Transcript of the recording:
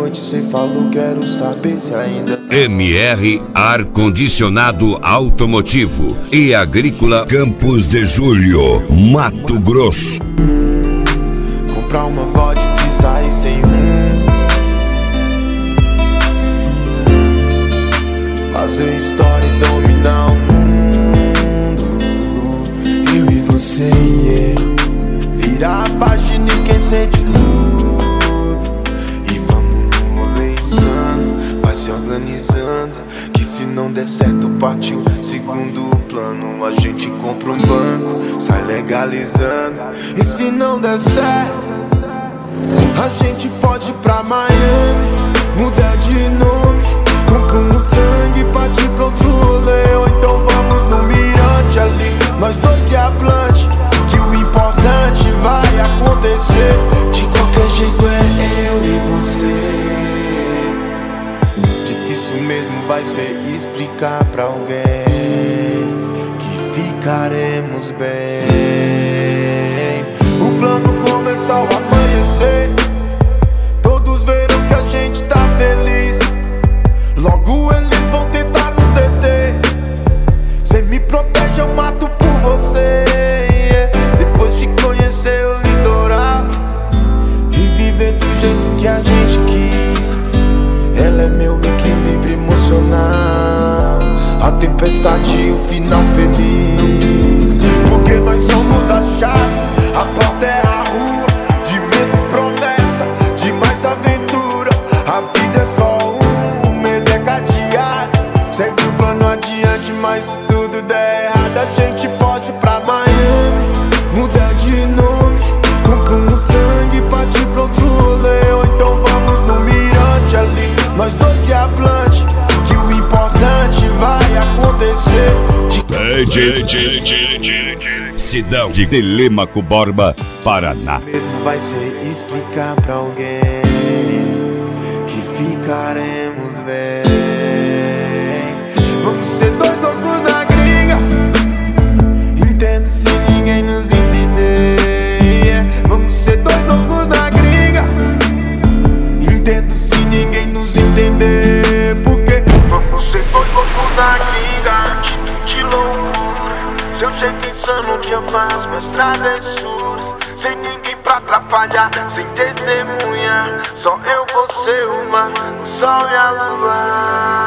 noite cê falou, quero saber se ainda. MR Ar-Condicionado Automotivo e Agrícola Campos de Julho, Mato Grosso. Comprar uma vodka e sair sem rumo. Fazer história e dominar o mundo. Eu e você, yeah. Virar a página e esquecer de tudo. E vamos no rolê insano, vai se organizando, que se não der certo partiu segundo plano. A gente compra um banco, sai legalizando. E se não der certo, a gente pode ir pra Miami, mudar de nome, compra um Mustang e partir pra outro rolê. Ou então vamos no mirante ali, nós dois e a Blanche, que o importante vai acontecer. De qualquer jeito é eu e você. Difícil mesmo vai ser explicar pra alguém que ficaremos bem. O plano começou a amanhecer, todos verão que a gente tá feliz. Logo eles vão tentar nos deter. Cê me protege, eu mato por você, yeah. Depois de conhecer o litoral e viver do jeito que a gente quis, ela é meu equilíbrio emocional, a tempestade e o final feliz. Porque nós somos a chave, a porta é a rua, de menos promessa, de mais aventura. A vida é só um medo é cadeado. Segue o plano adiante, mas se tudo der errado, a gente pode ir pra Miami, mudar de nome, compra um Mustang e partir pra outro rolê. Ou então vamos no mirante ali, nós dois e a Blanche, que o importante vai acontecer. Cidão de Telêmaco Borba, Paraná. Mesmo vai ser explicar pra alguém que ficaremos bem. Vamos ser dois loucos na gringa, entendo se ninguém nos entender, yeah. Vamos ser dois loucos na gringa, entendo se ninguém nos entender. Porque vamos ser dois loucos na gringa, atitude de loucura. Seu jeito insano que eu faço minhas travessuras, sem ninguém pra atrapalhar, sem testemunha. Só eu, você, o mar, o sol e a lua.